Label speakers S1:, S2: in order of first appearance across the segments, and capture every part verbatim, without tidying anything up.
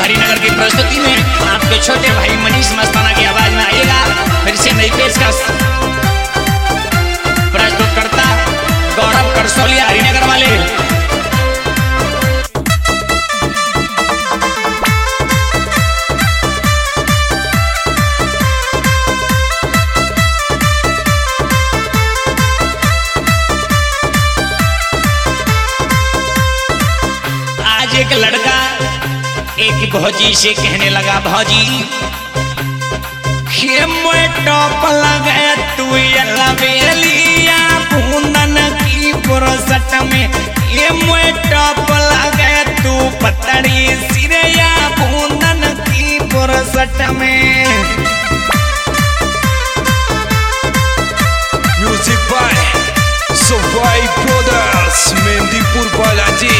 S1: हरिनगर की प्रस्तुति में आपके छोटे भाई मनीष मस्ताना की आवाज में आएगा फिर से नई पेशकश प्रस्तुत करता गौरव करसोलिया हरिनगर वाले। आज एक लड़का एक भौजी से कहने लगा, भौजी टॉप लगे तू लवेलिया भूनन की पुरसट में, ये मोए टॉप लगे तू पतड़ी सिरया भूनन की पुरसट में।
S2: Music by Sawai brothers Mehandipur Balaji.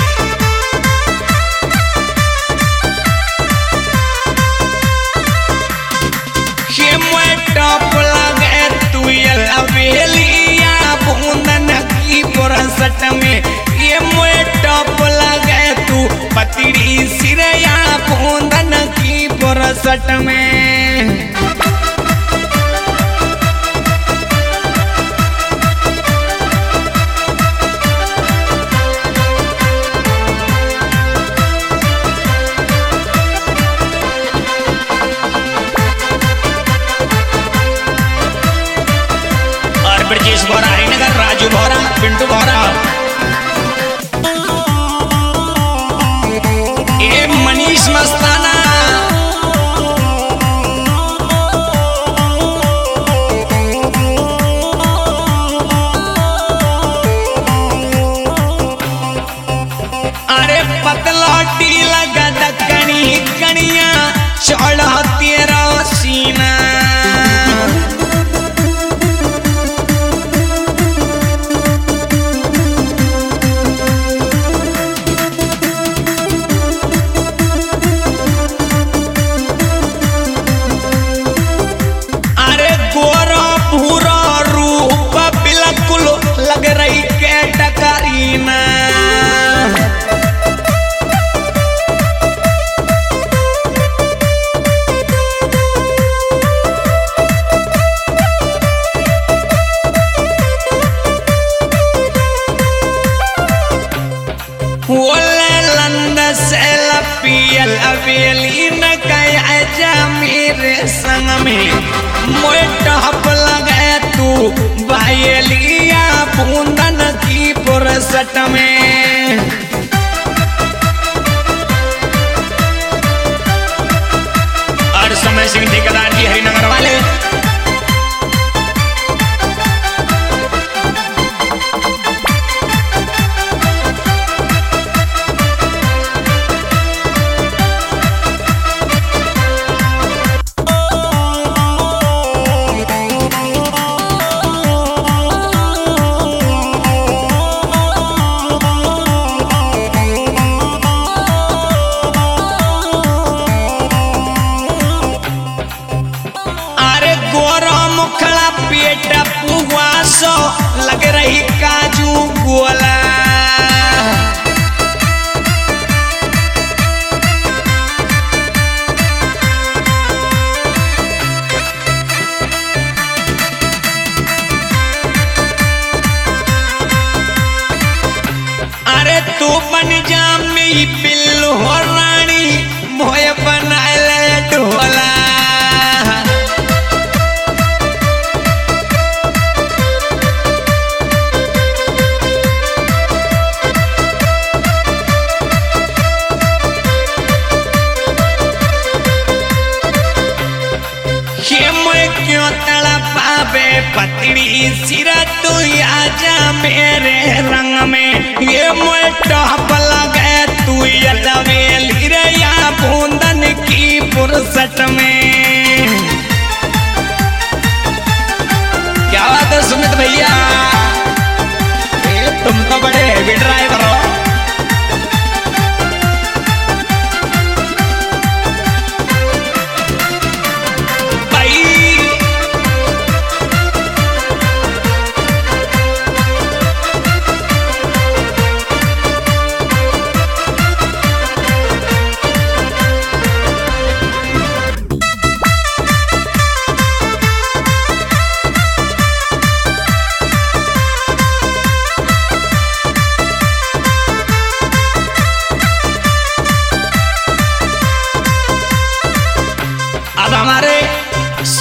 S1: Top लगे तू लवेलिया भूनन की पुरसट में, ये मोए टॉप लगे तू पतड़ी सिरया भूनन की पुरसट में। ब्रजेश बोरा हरिनगर, राजू बोरा, पिंटू बोरा, ये मनीष मस्ताना, अरे पतलोटी लगा दकनी कनिया चौड़ा तेरा सीना। लग रही के टकरीना लंद से लपियल अवेली न कया जा मेरे संग में, मोए टॉप लगे तू बायलिया भूनन की पुरसट में। और समय सिंह ठेकेदार जी हरिनगर वाले। पेट पुआसो लग रही काजू गोला, अरे तू बन जा मेरी बिल्लू हो रानी मोए बनाए ढोला। क्यों तड़पावे पतड़ी सिरा तू आजा मेरे रंग में, ये मोए टॉप लगे तू लवेली रे या भूनन की पुरसट में। क्या बात है सुमित भैया, तुम तो बड़े हेवी ड्राइवर हो।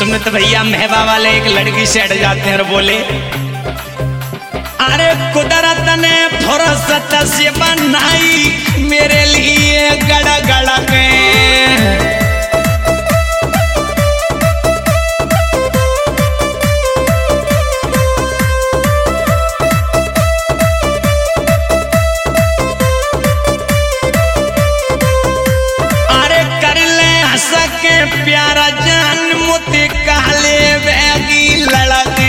S1: सुमित भैया मेहवा वाले एक लड़की से अड़ जाते हैं और बोले, अरे कुदरत ने फुर्सत से बनाई मेरे लिए गड़ा गड़ा के। सके प्यारा जान मोती काले बैगी लड़के।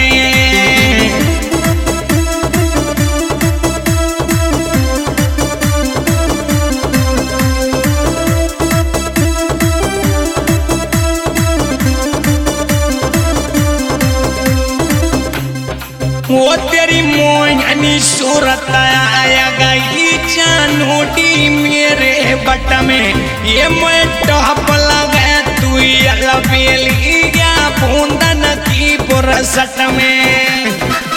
S1: वो तेरी मोहनी सूरत आया गई जानोटी मेरे बट में, ये मैं टॉप लगे तू अलबेलिया बूंदन की पुरसट में।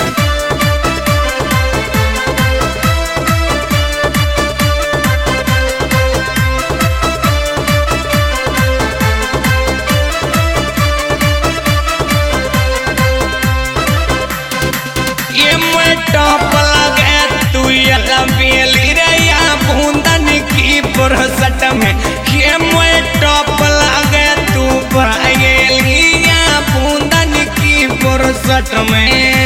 S1: ये मैं टॉप लगे तू अलबेली रैया बूंदन की पुरसट में, ये मैं टॉप लगे तू बूंदन की पुरसट में।